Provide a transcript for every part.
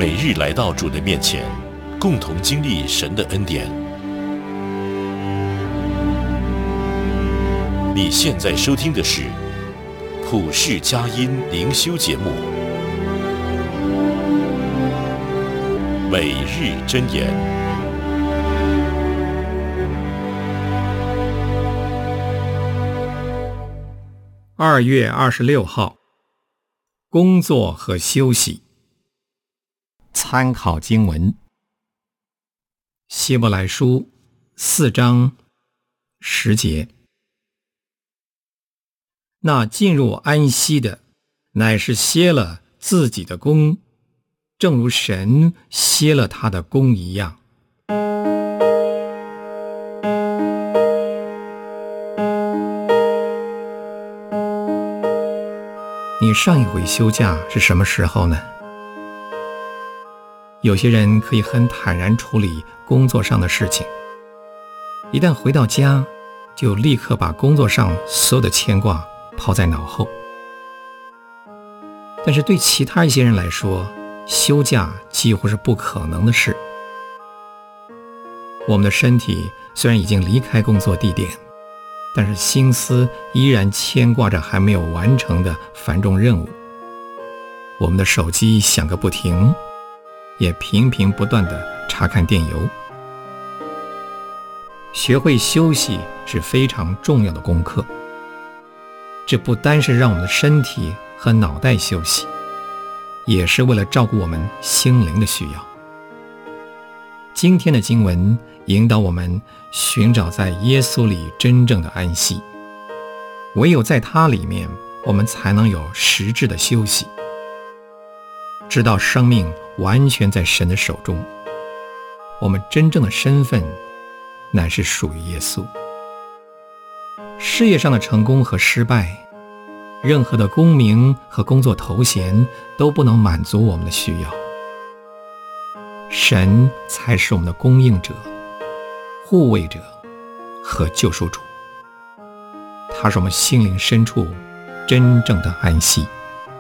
每日来到主的面前，共同经历神的恩典。你现在收听的是普世佳音灵修节目，每日箴言。 2月26号，工作和休息。参考经文：希伯来书4章10节。那进入安息的，乃是歇了自己的工，正如神歇了他的工一样。你上一回休假是什么时候呢？有些人可以很坦然处理工作上的事情，一旦回到家，就立刻把工作上所有的牵挂抛在脑后。但是对其他一些人来说，休假几乎是不可能的事。我们的身体虽然已经离开工作地点，但是心思依然牵挂着还没有完成的繁重任务。我们的手机响个不停，也频频不断地查看电邮。学会休息是非常重要的功课，这不单是让我们的身体和脑袋休息，也是为了照顾我们心灵的需要。今天的经文引导我们寻找在耶稣里真正的安息，唯有在他里面，我们才能有实质的休息，知道生命完全在神的手中，我们真正的身份乃是属于耶稣。事业上的成功和失败，任何的功名和工作头衔都不能满足我们的需要，神才是我们的供应者、护卫者和救赎主，他是我们心灵深处真正的安息。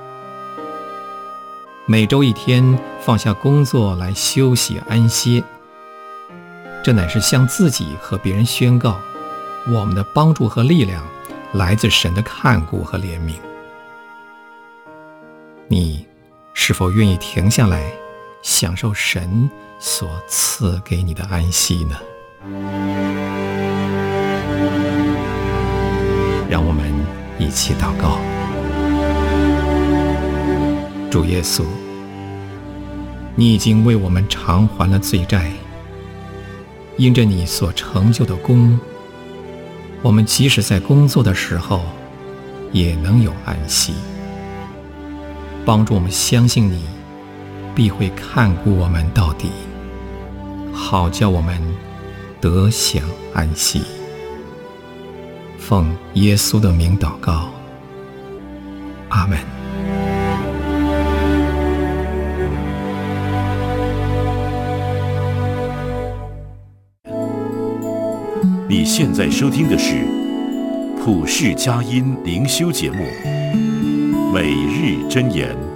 每周一天放下工作来休息安歇，这乃是向自己和别人宣告，我们的帮助和力量来自神的看顾和怜悯。你是否愿意停下来享受神所赐给你的安息呢？让我们一起祷告。主耶稣，你已经为我们偿还了罪债，因着你所成就的功，我们即使在工作的时候也能有安息。帮助我们相信你必会看顾我们到底，好叫我们得享安息。奉耶稣的名祷告，阿们。 你现在收听的是普世佳音灵修节目，每日箴言。